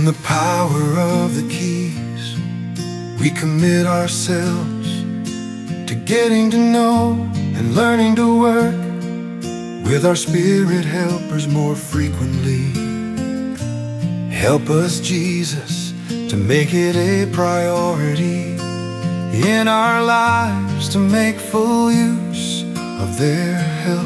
the power of the keys, we commit ourselves to getting to know and learning to work with our spirit helpers more frequently. Help us, Jesus, to make it a priority in our lives to make full use of their help.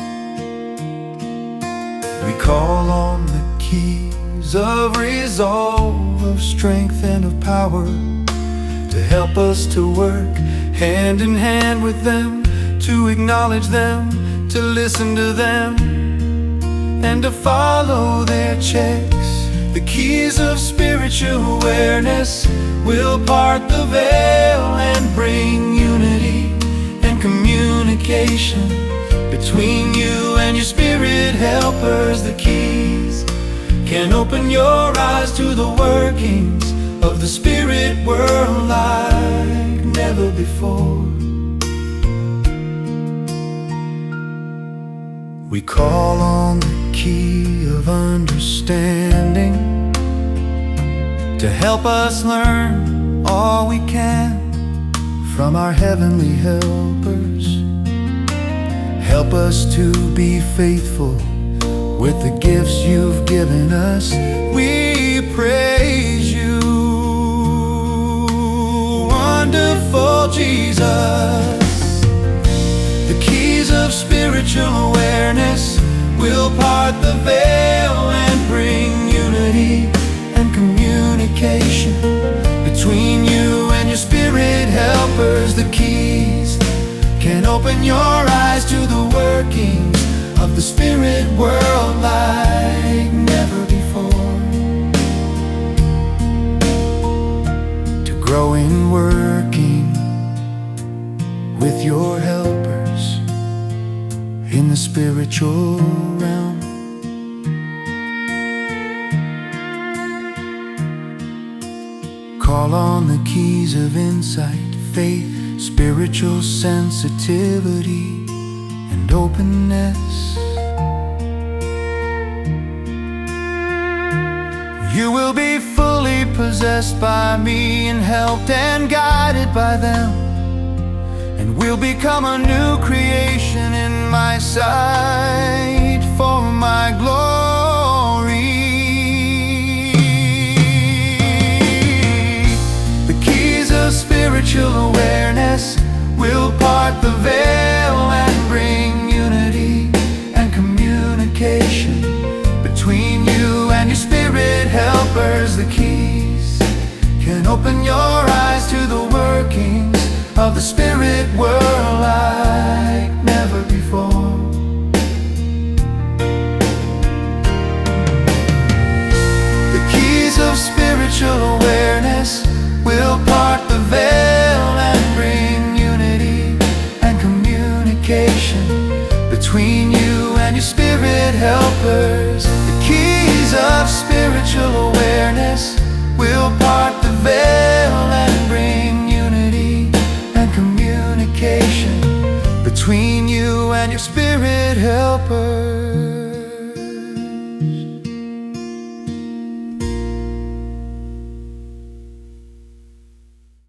We call on the keys of resolve, of strength and of power, to help us to work hand in hand with them, to acknowledge them, to listen to them, and to follow their checks. The keys of spiritual awareness will part the veil and bring unity and communication between you and your spirit helpers. The keys can open your eyes to the workings of the spirit world like never before. We call on the key of understanding to help us learn all we can from our heavenly helpers. Help us to be faithful with the gifts you've given us. We praise you, wonderful Jesus. The keys of spiritual awareness will part the veil and bring unity and communication between you and your spirit helpers. The keys can open your eyes to the workings of the spirit world like never before. To grow in working with your helpers in the spiritual realm. Call on the keys of insight, faith, spiritual sensitivity, and openness. You will be fully possessed by me and helped and guided by them, and we'll become a new creation in my sight for my glory. The keys of spiritual awareness will part the veil and bring unity and communication between you and your spirit helpers. The keys can open your eyes to the workings of the spirit world like never before. The keys of spiritual awareness will part the veil and bring unity and communication between you and your spirit helpers.